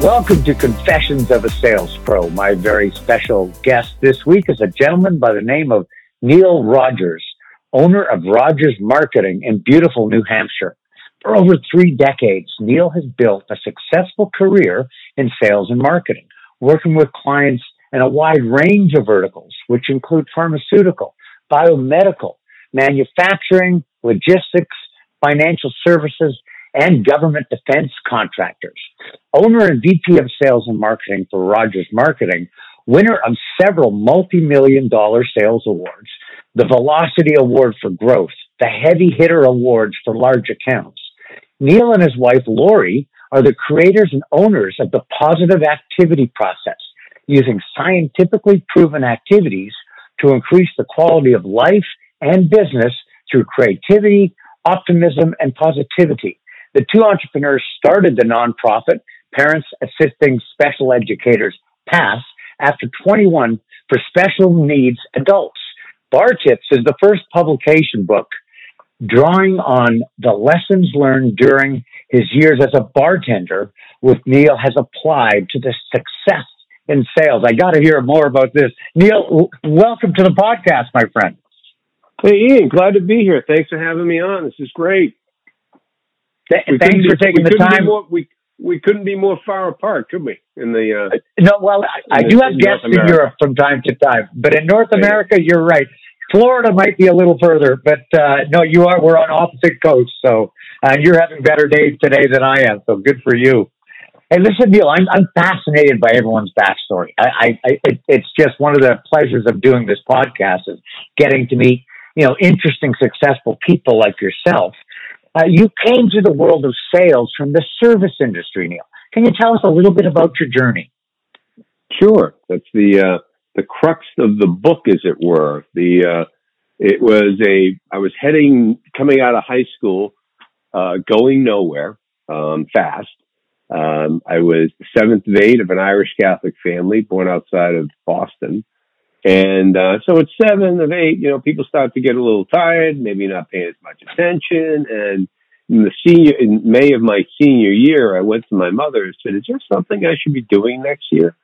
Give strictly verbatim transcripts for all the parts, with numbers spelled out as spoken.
Welcome to Confessions of a Sales Pro. My very special guest this week is a gentleman by the name of Neil Rogers, owner of Rogers Marketing in beautiful New Hampshire. For over three decades, Neil has built a successful career in sales and marketing, working with clients in a wide range of verticals, which include pharmaceutical, biomedical, manufacturing, logistics, financial services, and government defense contractors. Owner and V P of Sales and Marketing for Rogers Marketing, winner of several multi-million dollar sales awards, the Velocity Award for Growth, the Heavy Hitter Awards for large accounts. Neil and his wife, Lori, are the creators and owners of the Positive Activity Process, using scientifically proven activities to increase the quality of life and business through creativity, optimism, and positivity. The two entrepreneurs started the nonprofit Parents Assisting Special Educators, PASS, after twenty-one for special needs adults. Bar Tips is the first publication book drawing on the lessons learned during his years as a bartender, with Neil has applied to the success in sales. I got to hear more about this. Neil, w- welcome to the podcast, my friend. Hey, Ian, glad to be here. Thanks for having me on. This is great. Th- thanks for taking the time. More, we we couldn't be more far apart, could we? In the uh, no, well, I, I the, do have guests in Europe from time to time, but in North America, you're right. Florida might be a little further, but uh, no, you are. We're on opposite coasts, so uh, you're having better days today than I am. So good for you. Hey, listen, Neil, I'm I'm fascinated by everyone's backstory. I, I, I it, it's just one of the pleasures of doing this podcast is getting to meet you know interesting, successful people like yourself. Uh, you came to the world of sales from the service industry, Neil. Can you tell us a little bit about your journey? Sure. That's the uh, the crux of the book, as it were. The uh, it was a I was heading coming out of high school, uh, going nowhere um, fast. Um, I was the seventh of eight of an Irish Catholic family born outside of Boston. And uh, so at seven of eight, you know, people start to get a little tired, maybe not paying as much attention. And in the senior, in May of my senior year, I went to my mother and said, "Is there something I should be doing next year?"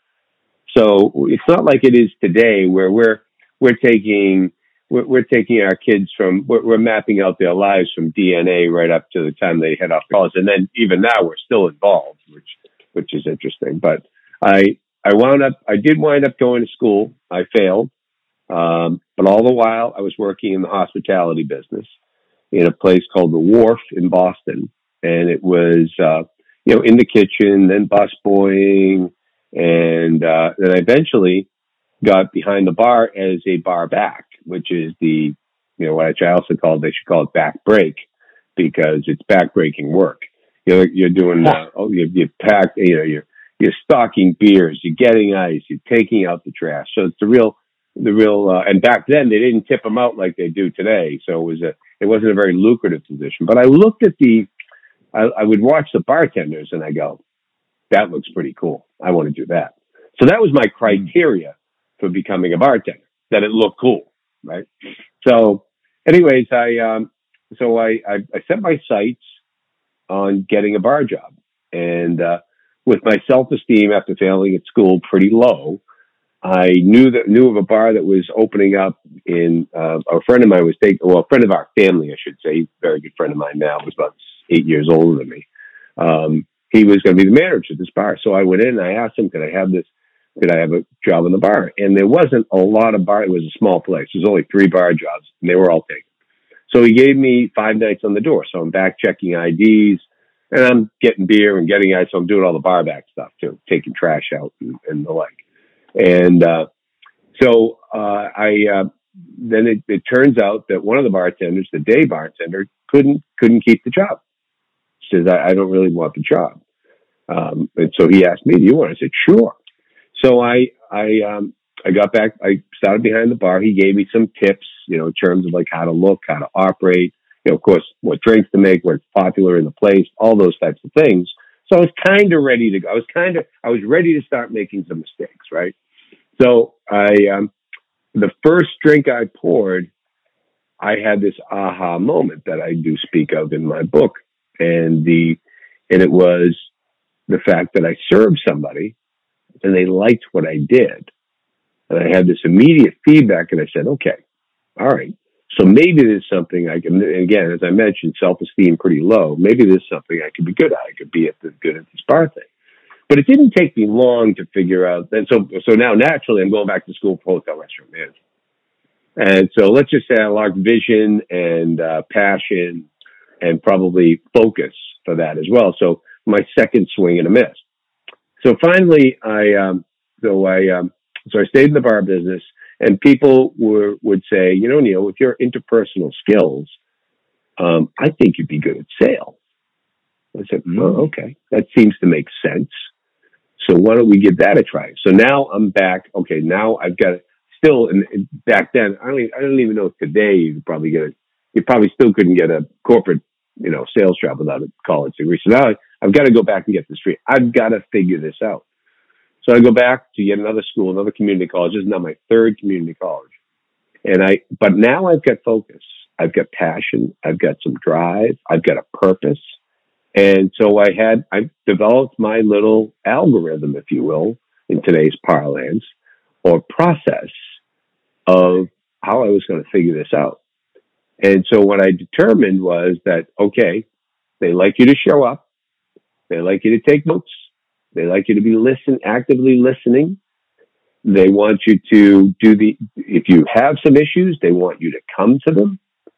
So it's not like it is today, where we're we're taking we're, we're taking our kids from we're, we're mapping out their lives from D N A right up to the time they head off to college, and then even now we're still involved, which which is interesting. But I. I wound up, I did wind up going to school. I failed. Um, but all the while I was working in the hospitality business in a place called The Wharf in Boston. And it was, uh, you know, in the kitchen, then busboying. And, uh, then I eventually got behind the bar as a bar back, which is the, you know, what I also call, they should call it back break, because it's back breaking work. You know, you're doing, uh, oh, you, you pack, you know, you're, You're stocking beers, you're getting ice, you're taking out the trash. So it's the real, the real, uh, and back then they didn't tip them out like they do today. So it was a, it wasn't a very lucrative position. But I looked at the, I, I would watch the bartenders and I go, that looks pretty cool. I want to do that. So that was my criteria for becoming a bartender, that it looked cool, right? So anyways, I, um, so I, I, I set my sights on getting a bar job. And, uh, with my self-esteem after failing at school pretty low, I knew that knew of a bar that was opening up in, uh, a friend of mine was taking, well, a friend of our family, I should say, a very good friend of mine now, was about eight years older than me. Um, he was going to be the manager at this bar. So I went in and I asked him, could I have this, could I have a job in the bar? And there wasn't a lot of bar. It was a small place. There was only three bar jobs and they were all taken. So he gave me five nights on the door. So I'm back checking I Ds. And I'm getting beer and getting ice. So I'm doing all the bar back stuff too, taking trash out and, and the like. And uh, so uh, I uh, then it, it turns out that one of the bartenders, the day bartender, couldn't couldn't keep the job. She says, I, I don't really want the job. Um, and so he asked me, "Do you want?" I said, "Sure." So I I um, I got back. I started behind the bar. He gave me some tips, you know, in terms of like how to look, how to operate. You know, of course, what drinks to make, what's popular in the place, all those types of things. So I was kind of ready to go. I was kind of, I was ready to start making some mistakes, right? So I, um, the first drink I poured, I had this aha moment that I do speak of in my book. And the, and it was, the fact that I served somebody and they liked what I did. And I had this immediate feedback, and I said, okay, all right. So maybe there's something I can, and again, as I mentioned, self-esteem pretty low. Maybe there's something I could be good at. I could be at the, good at this bar thing. But it didn't take me long to figure out. And so, so now naturally I'm going back to school for hotel restaurant management. And so let's just say I lacked vision and uh, passion and probably focus for that as well. So my second swing and a miss. So finally I, um, so I, um, so I stayed in the bar business, and people were, would say, you know, Neil, with your interpersonal skills, um, I think you'd be good at sales. I said, oh, okay. That seems to make sense. So why don't we give that a try? So now I'm back. Okay, now I've got still, and back then, I don't, I don't even know if today you could probably get a, you probably still couldn't get a corporate, you know, sales job without a college degree. So now I've got to go back and get this straight. I've got to figure this out. So I go back to yet another school, another community college. This is now my third community college. And I, but now I've got focus. I've got passion. I've got some drive. I've got a purpose. And so I had, I developed my little algorithm, if you will, in today's parlance, or process of how I was going to figure this out. And so what I determined was that, okay, they like you to show up. They like you to take notes. They like you to be listen, actively listening. They want you to do the, if you have some issues, they want you to come to them.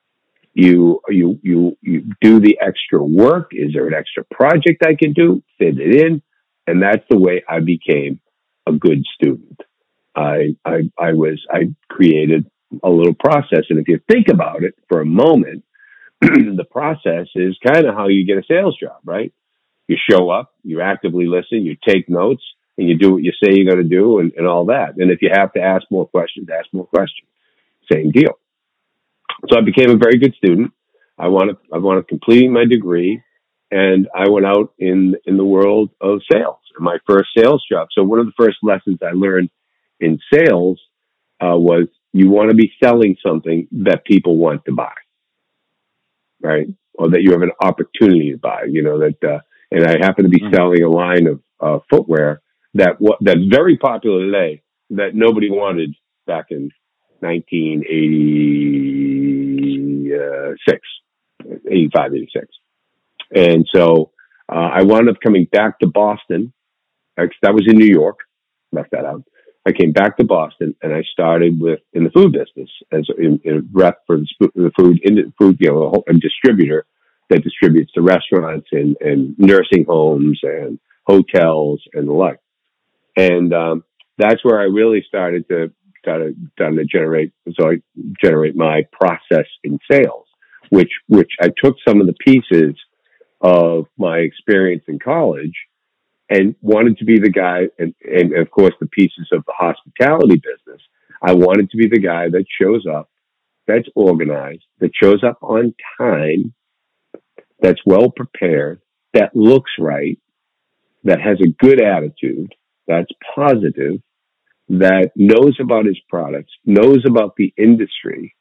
You, you, you, you do the extra work. Is there an extra project I can do? Fit it in. And that's the way I became a good student. I, I, I was, I created a little process. And if you think about it for a moment, the process is kind of how you get a sales job, right? You show up, you actively listen, you take notes, and you do what you say you're going to do, and, and all that. And if you have to ask more questions, ask more questions. Same deal. So I became a very good student. I wanted, I wanted completing my degree, and I went out in, in the world of sales, my first sales job. So one of the first lessons I learned in sales uh, was you want to be selling something that people want to buy, right? Or that you have an opportunity to buy, you know, that, uh, and I happen to be mm-hmm. selling a line of uh, footwear that w- that's very popular today that nobody wanted back in nineteen eighty-six, eighty-five, eighty-six. And so uh, I wound up coming back to Boston. That was in New York. Left that out. I came back to Boston, and I started with in the food business as in, in a rep for the, the food, in, food, you know, a distributor that distributes to restaurants and, and nursing homes and hotels and the like. And um, that's where I really started to started, started to generate. So I generate my process in sales, which which I took some of the pieces of my experience in college and wanted to be the guy, and, and of course the pieces of the hospitality business. I wanted to be the guy that shows up, that's organized, that shows up on time, that's well prepared, that looks right, that has a good attitude, that's positive, that knows about his products, knows about the industry.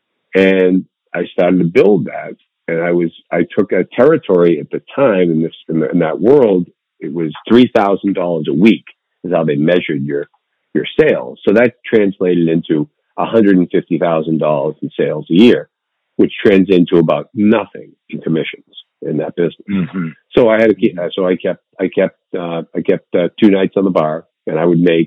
And I started to build that. And I was, I took a territory at the time in this, in, the, in that world, it was three thousand dollars a week is how they measured your, your sales. So that translated into one hundred fifty thousand dollars in sales a year, which trends into about nothing in commissions in that business. Mm-hmm. So I had to keep, so I kept, I kept, uh, I kept uh, two nights on the bar, and I would make,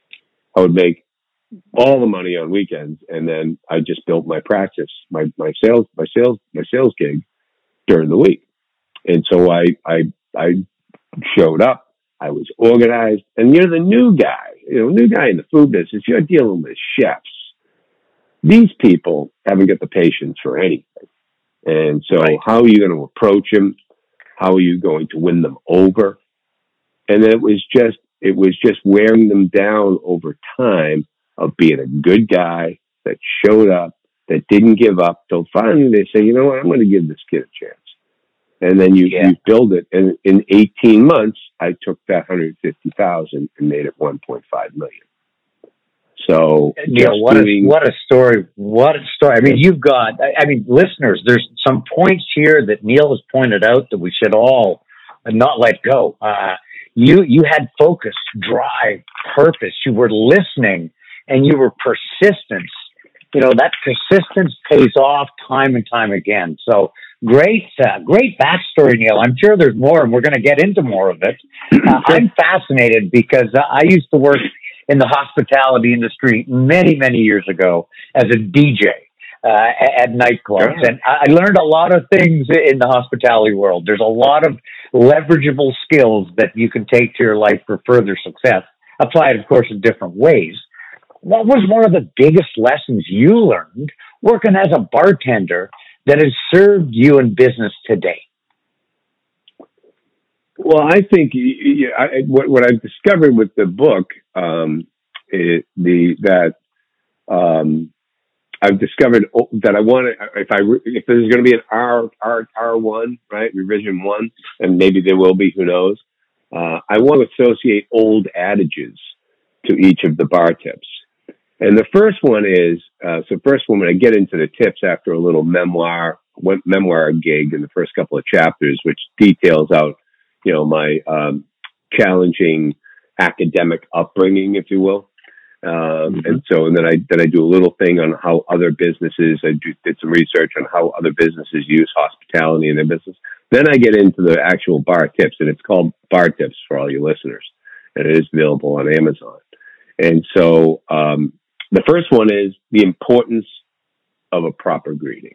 I would make all the money on weekends. And then I just built my practice, my, my sales, my sales, my sales gig during the week. And so I, I, I showed up, I was organized, and you're the new guy, you know, new guy in the food business. You're dealing with chefs. These people haven't got the patience for anything. And so right. How are you going to approach them? How are you going to win them over? And it was just, it was just wearing them down over time of being a good guy that showed up, that didn't give up. So finally they say, you know what, I'm going to give this kid a chance. And then you, yeah. you build it. And in eighteen months, I took that one hundred fifty thousand and made it one point five million. So, yeah, what doing, a, what a story. What a story. I mean, you've got, I mean, listeners, there's some points here that Neil has pointed out that we should all and not let go. Uh, you, you had focus, drive, purpose. You were listening and you were persistent. You know, that persistence pays off time and time again. So great, uh, great backstory, Neil. I'm sure there's more, and we're going to get into more of it. Uh, I'm fascinated because I used to work in the hospitality industry many, many years ago as a D J uh, at nightclubs. And I learned a lot of things in the hospitality world. There's a lot of leverageable skills that you can take to your life for further success, applied, of course, in different ways. What was one of the biggest lessons you learned working as a bartender that has served you in business today? Well, I think I, what, what I've discovered with the book, um, it, the that um, I've discovered that I want to. If I if there's going to be an R R R one, right, revision one, and maybe there will be, who knows? Uh, I want to associate old adages to each of the bar tips. And the first one is, uh, so first one, when I get into the tips after a little memoir, memoir gig in the first couple of chapters, which details out, you know, my, um, challenging academic upbringing, if you will. Um, mm-hmm. and so, and then I, then I do a little thing on how other businesses, I do, did some research on how other businesses use hospitality in their business. Then I get into the actual bar tips, and it's called Bar Tips for all your listeners, and it is available on Amazon. And so, um, the first one is the importance of a proper greeting.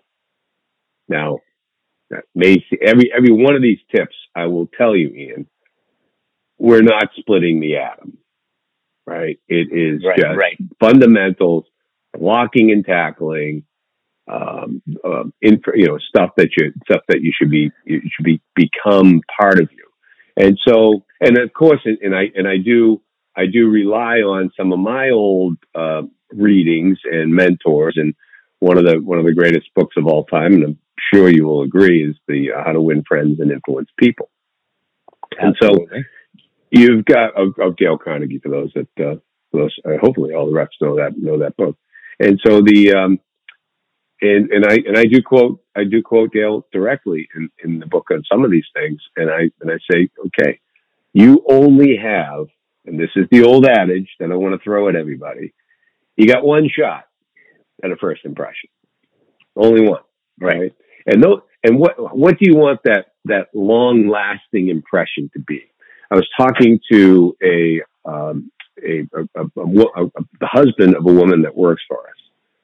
Now, that may see, every every one of these tips, I will tell you, Ian, we're not splitting the atom, right? It is right, just right. fundamentals, blocking and tackling, um, um, inf- you know, stuff that you stuff that you should be you should be become part of you. And so, and of course, and, and I and I do I do rely on some of my old uh, readings and mentors, and one of the one of the greatest books of all time, and I'm sure you will agree, is the uh, How to Win Friends and Influence People. Absolutely. And so you've got of, of Dale Carnegie, for those that uh, those uh, hopefully all the reps know that know that book. And so the um, and and I and I do quote I do quote Dale directly in, in the book on some of these things, and I and I say, okay, you only have, and this is the old adage that I want to throw at everybody, you got one shot at a first impression. Only one, right? And those, and what what do you want that that long lasting impression to be? I was talking to a um, a, a, a, a, a the husband of a woman that works for us,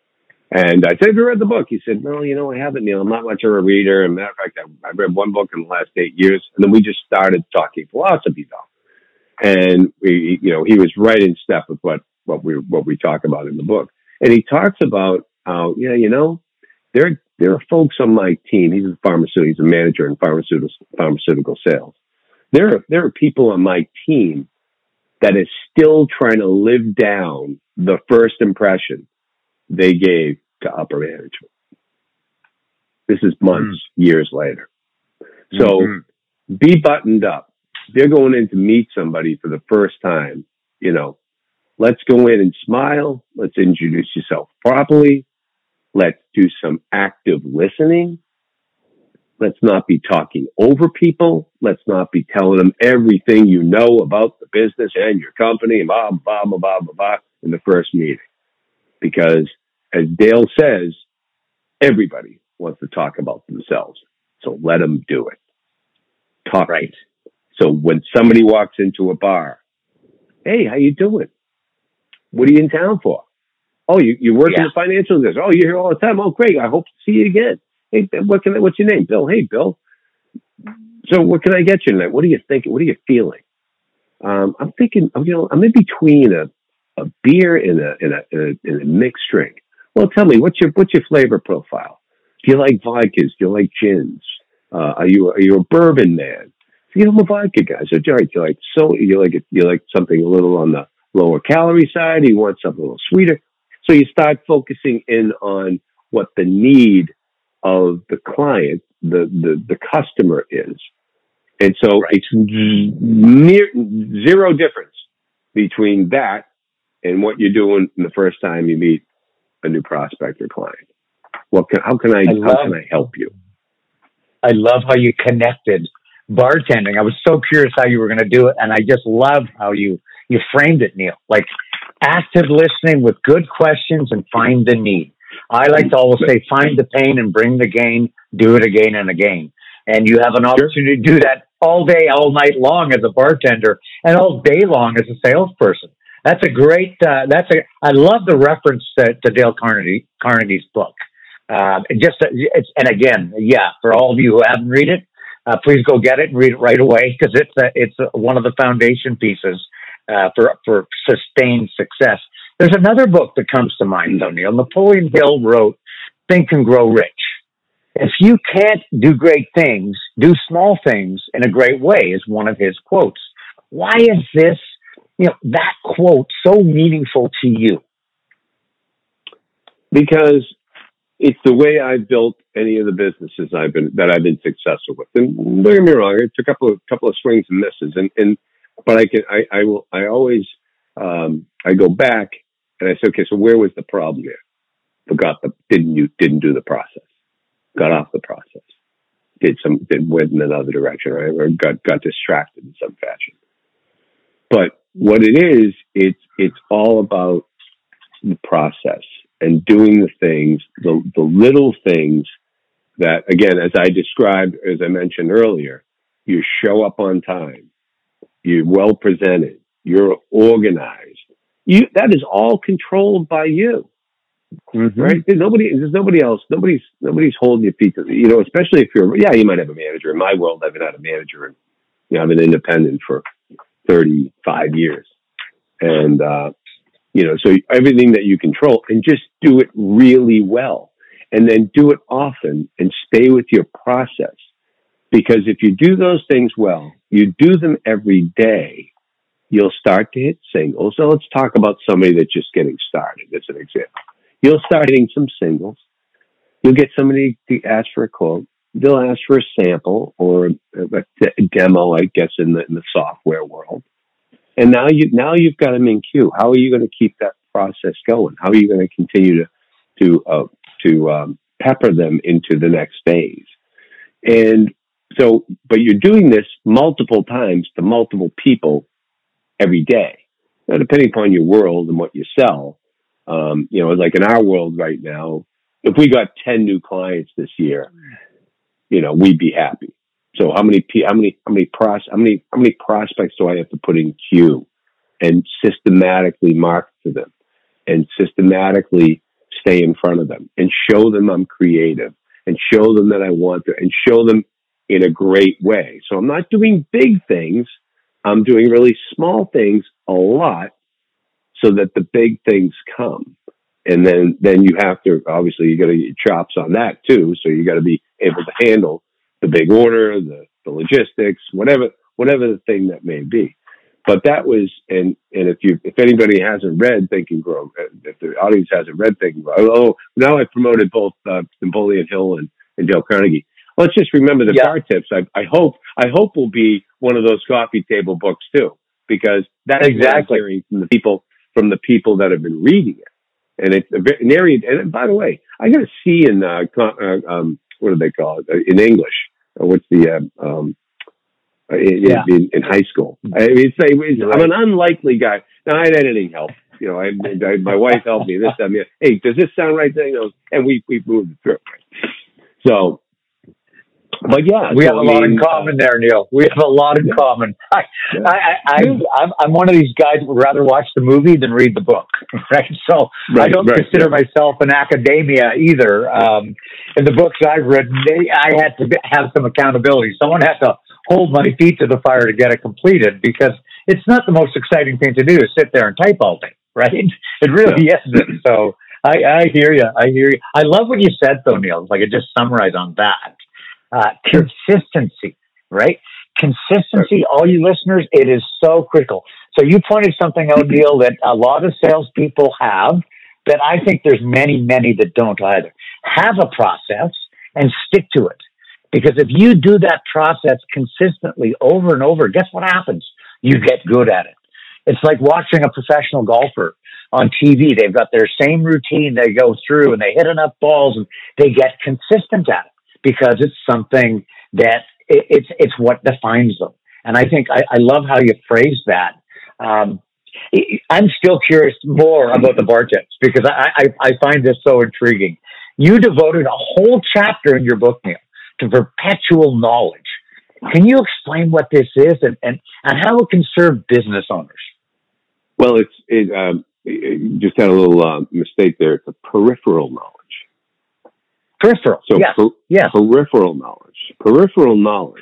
and I said, "Have you read the book?" He said, "No, you know, I haven't, Neil. I'm not much of a reader. And matter of fact, I, I've read one book in the last eight years." And then we just started talking philosophy, though, and we, you know, he was right in step with what what we what we talk about in the book. And he talks about how, yeah, you know, there there are folks on my team. He's a pharmaceutical, he's a manager in pharmaceutical pharmaceutical sales. There are there are people on my team that is still trying to live down the first impression they gave to upper management. This is months, mm. years later. So mm-hmm. be buttoned up. They're going in to meet somebody for the first time, you know. Let's go in and smile. Let's introduce yourself properly. Let's do some active listening. Let's not be talking over people. Let's not be telling them everything you know about the business and your company, and blah, blah, blah, blah, blah, blah, in the first meeting. Because, as Dale says, everybody wants to talk about themselves. So let them do it. Talk. Right. So when somebody walks into a bar, hey, how you doing? What are you in town for? Oh, you, you work yeah. in the financial business. Oh, you're here all the time. Oh, great. I hope to see you again. Hey, what can I, what's your name? Bill. Hey, Bill. So what can I get you tonight? What are you thinking? What are you feeling? Um, I'm thinking, you know, I'm in between a, a beer and a, and a, and a, and a mixed drink. Well, tell me, what's your, what's your flavor profile? Do you like vodkas? Do you like gins? Uh, are you, are you a bourbon man? You know, I'm a vodka guy. So, all right, you like, so you like, you like something a little on the lower calorie side, you want something a little sweeter. So you start focusing in on what the need of the client, the, the, the customer is. And so right. it's near zero difference between that and what you're doing the first time you meet a new prospect or client. What can, how can I, I how love, can I help you? I love how you connected bartending. I was so curious how you were going to do it, and I just love how you you framed it, Neil. Like active listening with good questions and find the need. I like to always say, find the pain and bring the gain. Do it again and again, and you have an opportunity to do that all day, all night long as a bartender, and all day long as a salesperson. That's a great. Uh, that's a. I love the reference to, to Dale Carnegie Carnegie's book. Uh, it just it's and again, yeah, for all of you who haven't read it, uh, please go get it and read it right away, because it's a, it's a, one of the foundation pieces uh, for for sustained success. There's another book that comes to mind, though, Neil. Napoleon Hill wrote "Think and Grow Rich." If you can't do great things, do small things in a great way, is one of his quotes. Why is this, you know, that quote so meaningful to you? Because it's the way I've built any of the businesses I've been that I've been successful with. And don't get me wrong, it's a couple of couple of swings and misses. And and but I can I, I will I always um, I go back and I say, okay, so where was the problem here? Forgot the didn't you didn't do the process. Got off the process. Did some did went in another direction, right? Or got got distracted in some fashion. But what it is, it's it's all about the process and doing the things, the the little things that, again, as I described, as I mentioned earlier, you show up on time, you're well presented, you're organized. You that is all controlled by you. Mm-hmm. Right? There's nobody, there's nobody else. Nobody's, nobody's holding your feet to, you know, especially if you're, yeah, you might have a manager. In my world, I've been had a manager and, you know, I've been independent for thirty-five years. And, uh, you know, so everything that you control, and just do it really well, and then do it often and stay with your process. Because if you do those things well, you do them every day, you'll start to hit singles. So let's talk about somebody that's just getting started as an example. You'll start hitting some singles. You'll get somebody to ask for a quote. They'll ask for a sample or a, a demo, I guess, in the, in the software world. And now you now you've got them in queue. How are you going to keep that process going? How are you going to continue to to uh, to um, pepper them into the next phase? And so, but you're doing this multiple times to multiple people every day. Now, depending upon your world and what you sell. Um, you know, like in our world right now, if we got ten new clients this year, you know, we'd be happy. So how many, how many, how many pros, how many, how many prospects do I have to put in queue and systematically market to them and systematically stay in front of them and show them I'm creative and show them that I want to and show them in a great way. So I'm not doing big things. I'm doing really small things a lot, so that the big things come. And then, then you have to, obviously you got to get chops on that too. So you got to be able to handle the big order, the, the logistics, whatever, whatever the thing that may be. But that was, and, and if you, if anybody hasn't read Think and Grow, if the audience hasn't read Think and Grow, oh, now I've promoted both uh, Napoleon Hill and, and Dale Carnegie. Let's just remember the yeah. bar tips. I, I hope, I hope will be one of those coffee table books too, because that's exactly what I'm hearing from the people, from the people that have been reading it. And it's an area, and by the way, I got a C in, uh, uh, um, what do they call it, uh, in English. Uh, what's the, uh, um, uh, in, yeah. in, in high school. I mean, it's, it's, right. I'm an unlikely guy. Now, I had editing help. You know, I, I, my wife helped me this time. Hey, does this sound right? You know, and we, we moved it through. So, but yeah, we so, have a I lot mean, in common there, Neil. We have a lot in yeah. common. I, yeah. I, I, I, I'm, I'm one of these guys who would rather watch the movie than read the book, right? So right, I don't right, consider yeah. myself an academia either. Um, in the books I've written, they, I had to have some accountability. Someone had to hold my feet to the fire to get it completed, because it's not the most exciting thing to do to sit there and type all day, right? It really yeah. isn't. So I, I hear you. I hear you. I love what you said, though, Neil. If I could just summarize on that. Uh, consistency, right? Consistency, all you listeners, it is so critical. So you pointed something out, Neil, that a lot of salespeople have that I think there's many, many that don't either. Have a process and stick to it. Because if you do that process consistently over and over, guess what happens? You get good at it. It's like watching a professional golfer on T V. They've got their same routine they go through, and they hit enough balls, and they get consistent at it, because it's something that it, it's it's what defines them. And I think I, I love how you phrase that. Um, I'm still curious more about the bartends because I, I, I find this so intriguing. You devoted a whole chapter in your book, Neil, to perpetual knowledge. Can you explain what this is and, and, and how it can serve business owners? Well, it's it, um, it just had a little uh, mistake there. It's a peripheral knowledge. Peripheral, so yes. Per, yes. Peripheral knowledge. Peripheral knowledge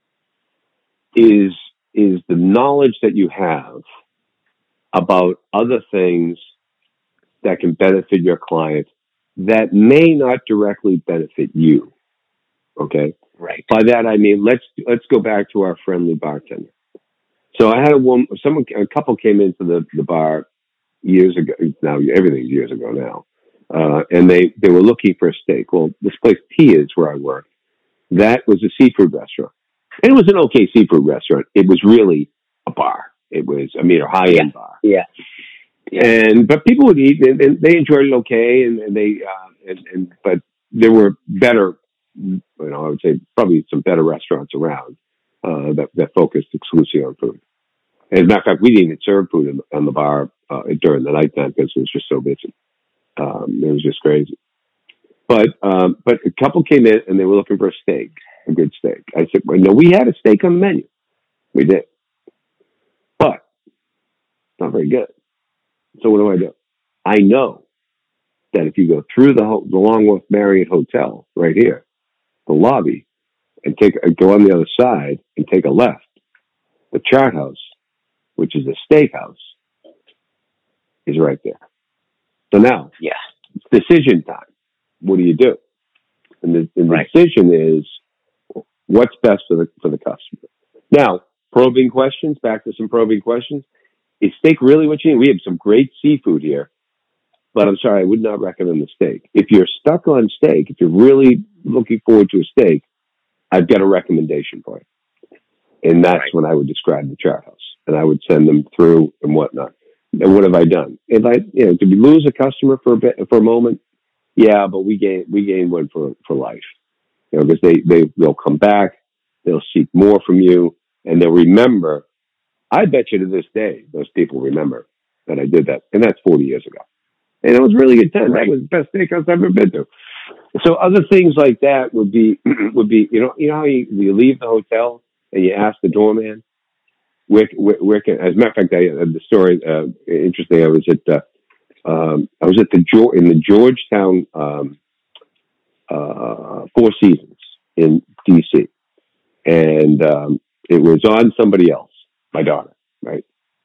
is is the knowledge that you have about other things that can benefit your client that may not directly benefit you. Okay? Right. By that I mean let's let's go back to our friendly bartender. So I had a woman, someone, a couple came into the, the bar years ago. Now everything's years ago now, uh, and they they were looking for a steak. Well, this place Tia's where I work, that was a seafood restaurant, and it was an okay seafood restaurant. It was really a bar. It was, I mean, a high end yeah. bar. Yeah. And but people would eat, and, and they enjoyed it okay, and, and they uh, and, and but there were better, you know, I would say probably some better restaurants around uh, that that focused exclusively on food. As a matter of fact, we didn't even serve food in, on the bar uh, during the nighttime because it was just so busy. Um, it was just crazy. But um, but a couple came in and they were looking for a steak, a good steak. I said, well, no, we had a steak on the menu. We did, but not very good. So what do I do? I know that if you go through the, ho- the Longworth Marriott Hotel right here, the lobby, and take go on the other side and take a left, the Chart House, which is a steakhouse, is right there. So now, yeah, it's decision time. What do you do? And the, and the right. decision is what's best for the for the customer. Now, probing questions. Back to some probing questions. Is steak really what you need? We have some great seafood here, but I'm sorry, I would not recommend the steak. If you're stuck on steak, if you're really looking forward to a steak, I've got a recommendation for you. And that's right. when I would describe the Chart House. And I would send them through and whatnot. And what have I done? If I, you know, did we lose a customer for a bit, for a moment? Yeah, but we gain, we gain one for, for life. You know, because they, they, they'll come back, they'll seek more from you, and they'll remember. I bet you to this day, those people remember that I did that. And that's forty years ago. And it was really good time. Right. That was the best steakhouse I've ever been to. So other things like that would be, would be, you know, you know how you, you leave the hotel and you ask the doorman, where, where, where can, as a matter of fact, I, uh, the story, uh, interesting. I was at, uh, um, I was at the, in the Georgetown, um, uh, Four Seasons in D C. And, um, it was on somebody else. My daughter, right?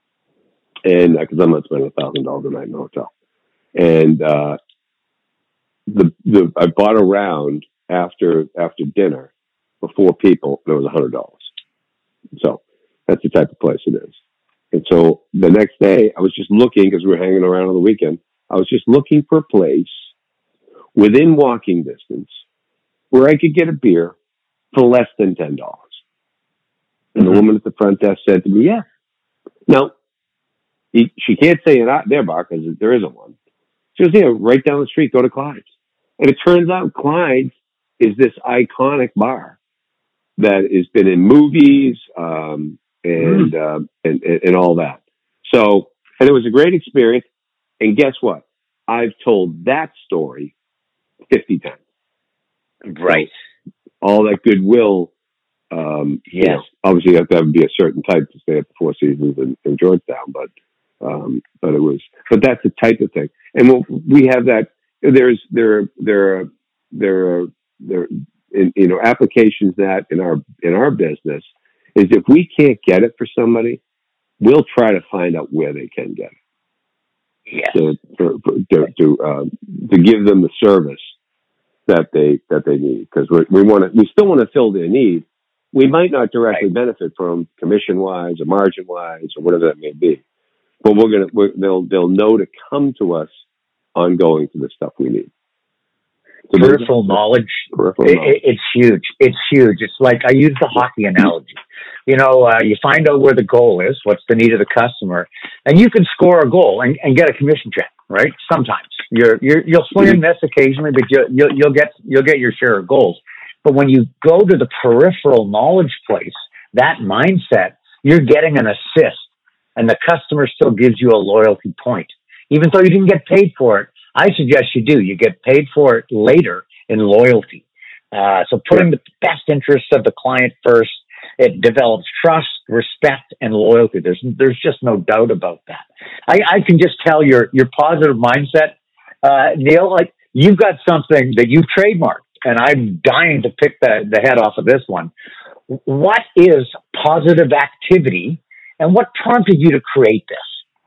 And because I'm not spending a thousand dollars a night in a hotel, and uh, the the I bought a round after after dinner for four people. And it was a hundred dollars. So that's the type of place it is. And so the next day, I was just looking because we were hanging around on the weekend. I was just looking for a place within walking distance where I could get a beer for less than ten dollars. And the woman at the front desk said to me, yeah. Now, he, she can't say it out their bar because there isn't one. She goes, yeah, right down the street, go to Clyde's. And it turns out Clyde's is this iconic bar that has been in movies um, and, mm. uh, and, and and all that. So, and it was a great experience. And guess what? I've told that story fifty times. Right. So all that goodwill. Um, yes. You know, obviously, you have to have, be a certain type to stay at the Four Seasons in, in Georgetown, but um, but it was, but that's the type of thing. And we'll, we have that. There's there there are there are there in, you know applications that in our in our business is if we can't get it for somebody, we'll try to find out where they can get it. Yes. To for, for, to to, um, to give them the service that they that they need because we we want to we still want to fill their need. We might not directly right. benefit from commission-wise or margin-wise or whatever that may be, but we're gonna we're, they'll they'll know to come to us ongoing for the stuff we need. So peripheral knowledge, peripheral it, knowledge. It's huge. It's huge. It's like I use the hockey analogy. You know, uh, you find out where the goal is, what's the need of the customer, and you can score a goal and, and get a commission check. Right? Sometimes you're, you're you'll swing and miss occasionally, but you, you'll you'll get you'll get your share of goals. But when you go to the peripheral knowledge place, that mindset, you're getting an assist, and the customer still gives you a loyalty point. Even though you didn't get paid for it, I suggest you do. You get paid for it later in loyalty. Uh, so putting the best interests of the client first, it develops trust, respect, and loyalty. There's there's just no doubt about that. I, I can just tell your your positive mindset, uh, Neil. Like, you've got something that you've trademarked, and I'm dying to pick the, the head off of this one. What is positive activity, and what prompted you to create this?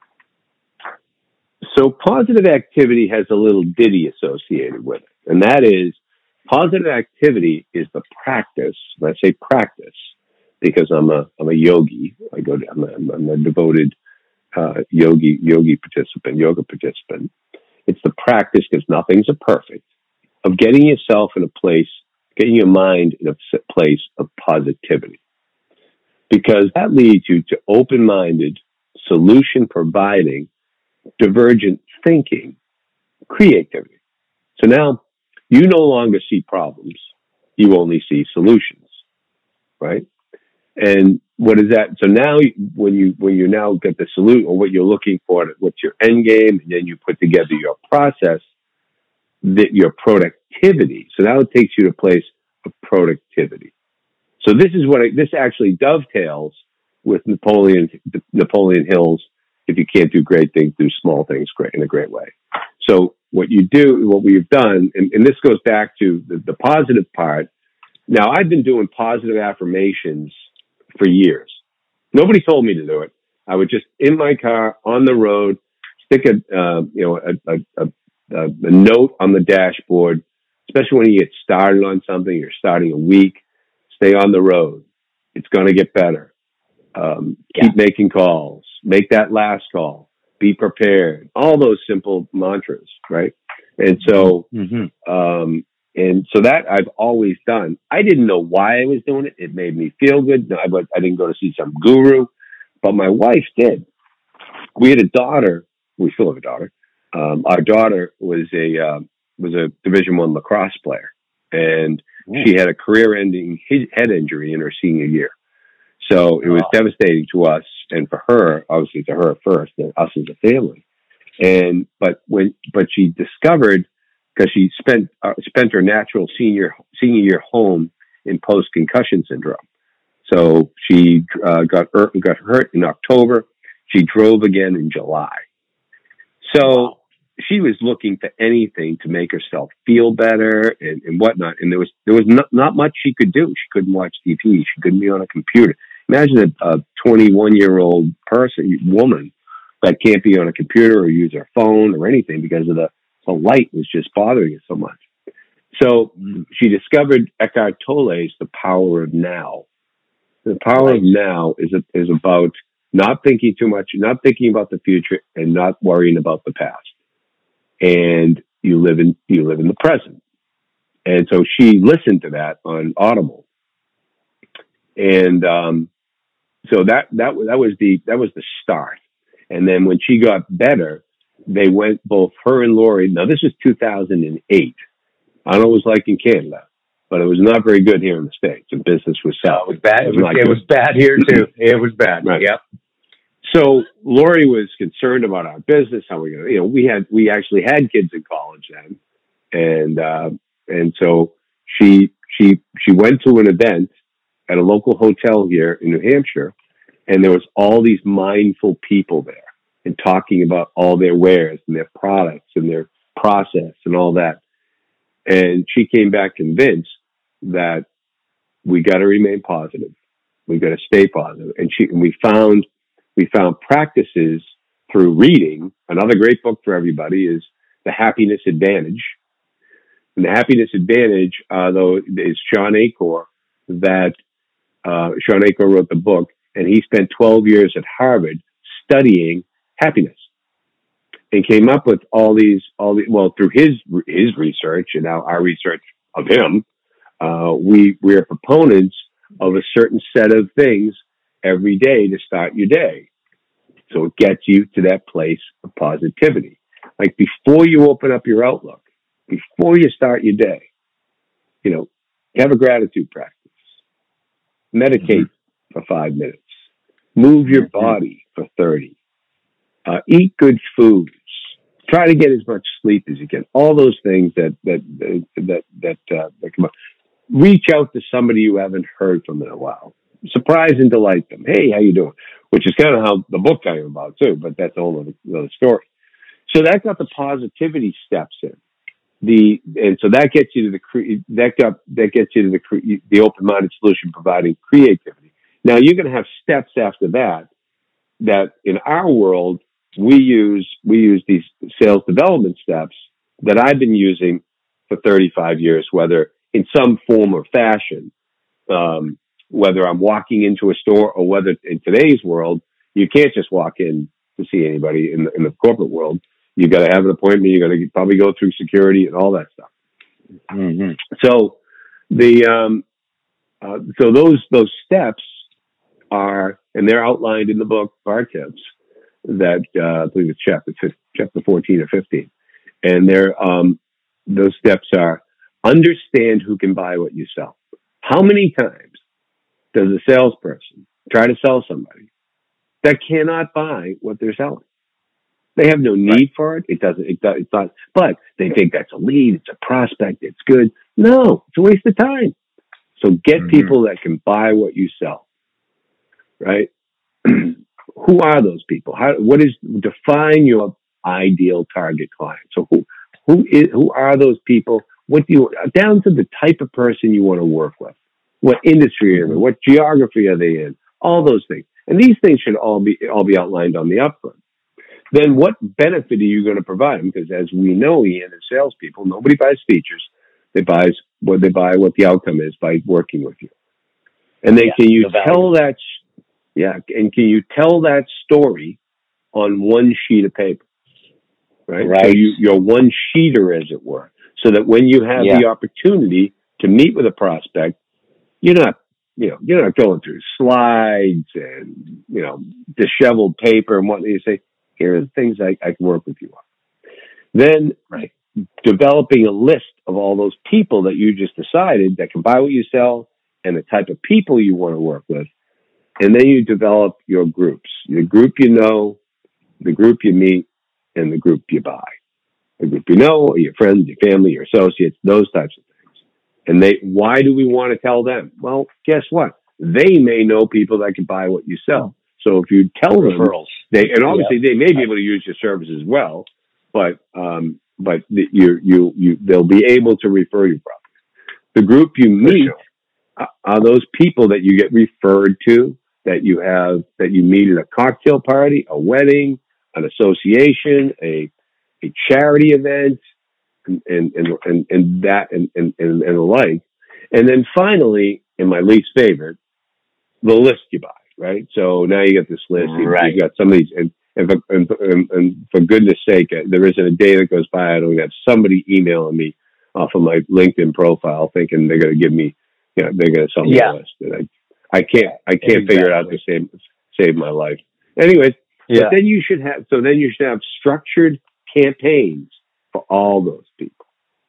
So positive activity has a little ditty associated with it, and that is positive activity is the practice. When I say practice, because I'm a I'm a yogi. I go to, I'm, a, I'm a devoted uh, yogi yogi participant, yoga participant. It's the practice, because nothing's a perfect, of getting yourself in a place, getting your mind in a place of positivity, because that leads you to open-minded, solution-providing, divergent thinking, creativity. So now you no longer see problems; you only see solutions, right? And what is that? So now, when you when you now get the solution, or what you're looking for, what's your end game, and then you put together your process, that your productivity. So now it takes you to a place of productivity. So this is what I, this actually dovetails with Napoleon Napoleon Hill's, if you can't do great things, do small things great in a great way. So what you do, what we've done, and, and this goes back to the, the positive part. Now, I've been doing positive affirmations for years. Nobody told me to do it. I would just, in my car, on the road, stick a, uh, you know, a, a, a, a note on the dashboard, especially when you get started on something, you're starting a week, stay on the road. It's going to get better. Um, yeah. Keep making calls, make that last call, be prepared, all those simple mantras, right? And so, mm-hmm. um, and so that I've always done. I didn't know why I was doing it. It made me feel good. I, I didn't go to see some guru, but my wife did. We had a daughter. We still have a daughter. Um, our daughter was a uh, was a Division One lacrosse player, and mm. she had a career-ending head injury in her senior year. So it was wow. devastating to us, and for her, obviously to her first, and us as a family. And but when but she discovered, because she spent uh, spent her natural senior senior year home in post concussion syndrome. So she uh, got hurt, got hurt in October. She drove again in July. So wow. she was looking for anything to make herself feel better and, and whatnot. And there was there was not, not much she could do. She couldn't watch T V. She couldn't be on a computer. Imagine a twenty-one year old person, woman, that can't be on a computer or use her phone or anything because of the, the light was just bothering her so much. So mm. she discovered Eckhart Tolle's The Power of Now. The power right. of now is a, is about not thinking too much, not thinking about the future, and not worrying about the past. And you live in you live in the present. And so she listened to that on Audible. And um, so that that that was the that was the start. And then when she got better, they went, both her and Lori. Now this was two thousand eight. I don't know what it was like in Canada, but it was not very good here in the States. The business was south. No, it was bad. It was, it was bad here too. It was bad. Right. Yep. So Lori was concerned about our business. How we going to, you know, we had, we actually had kids in college then. And, uh, and so she, she, she went to an event at a local hotel here in New Hampshire, and there was all these mindful people there and talking about all their wares and their products and their process and all that. And she came back convinced that we got to remain positive. We got to stay positive. And she, and we found, we found practices through reading. Another great book for everybody is The Happiness Advantage. And The Happiness Advantage, uh, though, is Sean Achor. That uh, Sean Achor wrote the book, and he spent twelve years at Harvard studying happiness, and came up with all these, all the, well, through his his research and now our research of him. Uh, we we are proponents of a certain set of things every day to start your day. So it gets you to that place of positivity. Like before you open up your Outlook, before you start your day, you know, Have a gratitude practice. Meditate mm-hmm. for five minutes. Move your mm-hmm. body for thirty. Uh, eat good foods. Try to get as much sleep as you can. All those things that that that that, uh, that come up. Reach out to somebody you haven't heard from in a while. Surprise and delight them. Hey, how you doing? Which is kind of how the book came about too, but that's a whole other, other story. So that got the positivity steps in. The and so that gets you to the cre- that got that gets you to the cre- the open-minded solution providing creativity. Now you're going to have steps after that. That in our world we use we use these sales development steps that I've been using for thirty-five years, whether in some form or fashion. Um, whether I'm walking into a store or whether in today's world, you can't just walk in to see anybody in the, in the corporate world. You got to have an appointment. You got to probably go through security and all that stuff. Mm-hmm. So the, um, uh, so those, those steps are, and they're outlined in the book, Bar Tips, that, uh, I believe it's chapter, chapter fourteen or fifteen. And they're, um, those steps are understand who can buy what you sell. How many times does a salesperson try to sell somebody that cannot buy what they're selling? They have no need right. for it. It doesn't, it does, it's not, but they think that's a lead. It's a prospect. It's good. No, it's a waste of time. So get mm-hmm. people that can buy what you sell, right? Who are those people? How, what is, define your ideal target client. So who, who is, who are those people? What do you, down to the type of person you want to work with. What industry are they in? What geography are they in? All those things. And these things should all be all be outlined on the upfront. Then what benefit are you going to provide them? Because as we know, Ian, as salespeople, nobody buys features. They buys what they buy what the outcome is by working with you. And then yeah, can you the tell that yeah, and can you tell that story on one sheet of paper? Right? right. So you, you're one sheeter, as it were. So that when you have yeah. the opportunity to meet with a prospect, You're not, you know, you're not going through slides and, you know, disheveled paper and what you say, here are the things I, I can work with you on. Then right. developing a list of all those people that you just decided that can buy what you sell and the type of people you want to work with. And then you develop your groups, the group you know, the group you meet, and the group you buy. The group you know, or your friends, your family, your associates, those types of things. And they, why do we want to tell them? Well, guess what? They may know people that can buy what you sell. So if you tell them, referrals, they, and obviously yep. they may be able to use your service as well, but, um, but you, you, you, they'll be able to refer you properly. The group you meet sure. are those people that you get referred to, that you have, that you meet at a cocktail party, a wedding, an association, a, a charity event, And, and, and, and that, and, and, and the like. And then finally, and my least favorite, the list you buy, right? So now you got this list, right. you've got some of these, and, and, for, and, and, and for goodness sake, there isn't a day that goes by I don't have somebody emailing me off of my LinkedIn profile thinking they're going to give me, you know, they're going to sell me yeah. a list. And I, I can't, I can't exactly. figure it out to save, save my life. Anyways, yeah. but then you should have, so then you should have structured campaigns for all those people,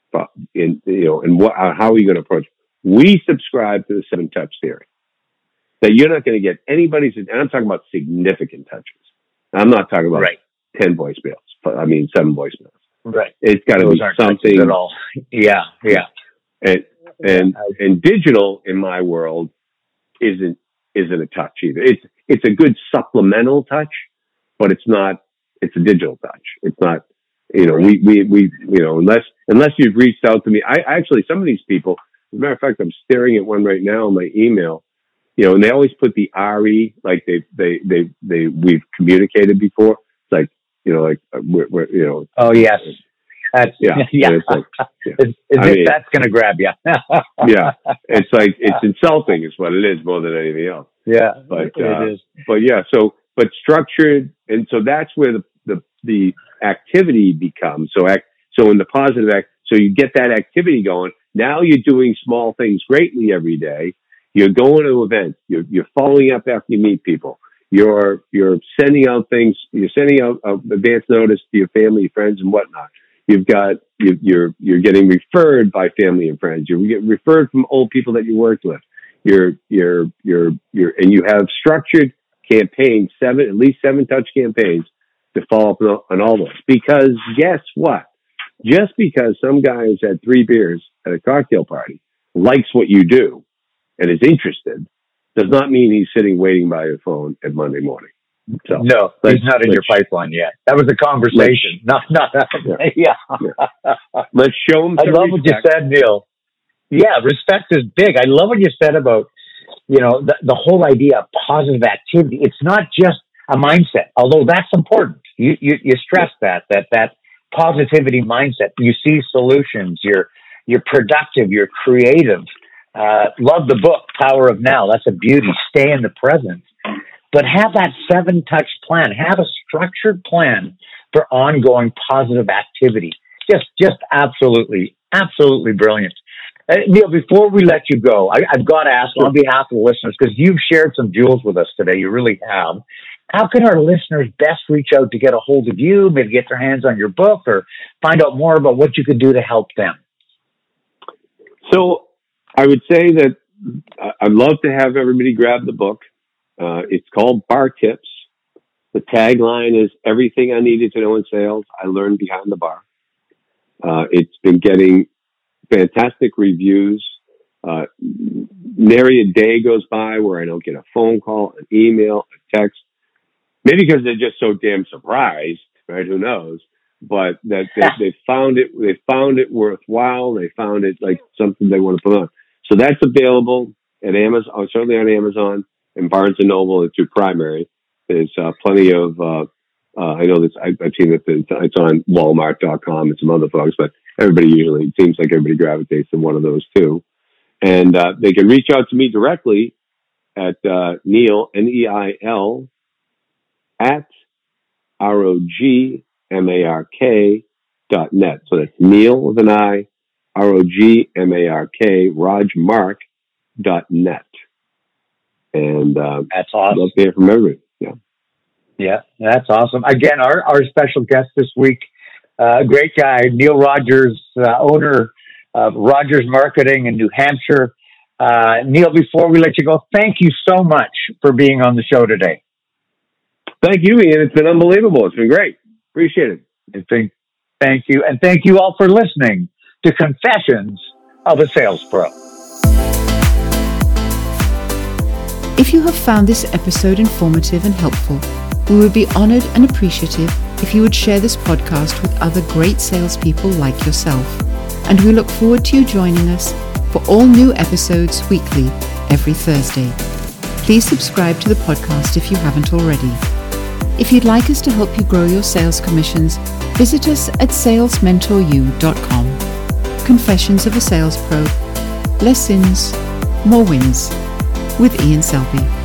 in, you know, and what, how are you going to approach? We subscribe to the seven touch theory. That you're not going to get anybody's, and I'm talking about significant touches. I'm not talking about right. ten voicemails. I mean, seven voicemails. Right. It's got to be something at all. Yeah, yeah. And and and digital in my world isn't isn't a touch either. It's it's a good supplemental touch, but it's not. It's a digital touch. It's not. You know, we, we, we, you know, unless, unless you've reached out to me, I actually, some of these people, as a matter of fact, I'm staring at one right now on my email, you know, and they always put the R E, like they, they, they, they, we've communicated before. It's like, you know, like, we're, we're you know. Oh, yes. That's, yeah. yeah. It's like, yeah. Is, is it, mean, that's going to grab you. yeah. It's like, it's insulting is what it is more than anything else. Yeah. But, it uh, is. But yeah, so, but structured. And so that's where the, the, the activity becomes. So, act, so in the positive act, so you get that activity going. Now you're doing small things greatly every day. You're going to events. You're, you're following up after you meet people. You're, you're sending out things. You're sending out uh, advance notice to your family, friends, and whatnot. You've got, you, you're, you're getting referred by family and friends. You're getting referred from old people that you worked with. You're, you're, you're, you're, and you have structured campaigns, seven, at least seven touch campaigns to follow up on, on all those. Because guess what? Just because some guy who's had three beers at a cocktail party likes what you do and is interested does not mean he's sitting waiting by your phone at Monday morning. So no, he's not in your pipeline yet. That was a conversation. Not, not, yeah. yeah. yeah. Let's show him. I love respect. What you said, Neil. Yeah, respect is big. I love what you said about, you know, the, the whole idea of positive activity. It's not just a mindset, although that's important. You, you, you stress that, that, that positivity mindset. You see solutions. You're, you're productive. You're creative. Uh, love the book, Power of Now. That's a beauty. Stay in the present. But have that seven touch plan. Have a structured plan for ongoing positive activity. Just, just absolutely, absolutely brilliant. Uh, Neil, before we let you go, I, I've got to ask on behalf of the listeners, because you've shared some jewels with us today. You really have. How can our listeners best reach out to get a hold of you, maybe get their hands on your book, or find out more about what you could do to help them? So I would say that I'd love to have everybody grab the book. Uh, it's called Bar Tips. The tagline is everything I needed to know in sales, I learned behind the bar. Uh, it's been getting fantastic reviews. Uh, nary a day goes by where I don't get a phone call, an email, a text. Maybe because they're just so damn surprised, right? Who knows? But that they, they found it, they found it worthwhile. They found it like something they want to put on. So that's available at Amazon, certainly on Amazon and Barnes and Noble. It's your primary. There's uh, plenty of, uh, uh, I know this, I, I've seen it, it's on Walmart dot com and some other folks, but everybody usually, it seems like everybody gravitates to one of those too. And uh, they can reach out to me directly at uh, Neil, N E I L, at R O G M A R K dot net. So that's Neil with an I, R O G M A R K, Rajmark dot net. And uh, that's awesome. Love to hear from everybody. Yeah. Yeah, that's awesome. Again, our, our special guest this week, uh, great guy, Neil Rogers, uh, owner of Rogers Marketing in New Hampshire. Uh, Neil, before we let you go, thank you so much for being on the show today. Thank you, Ian. It's been unbelievable. It's been great. Appreciate it. I think, thank you. And thank you all for listening to Confessions of a Sales Pro. If you have found this episode informative and helpful, we would be honored and appreciative if you would share this podcast with other great salespeople like yourself. And we look forward to you joining us for all new episodes weekly, every Thursday. Please subscribe to the podcast if you haven't already. If you'd like us to help you grow your sales commissions, visit us at sales mentor you dot com. Confessions of a Sales Pro. Less sins, more wins. With Ian Selby.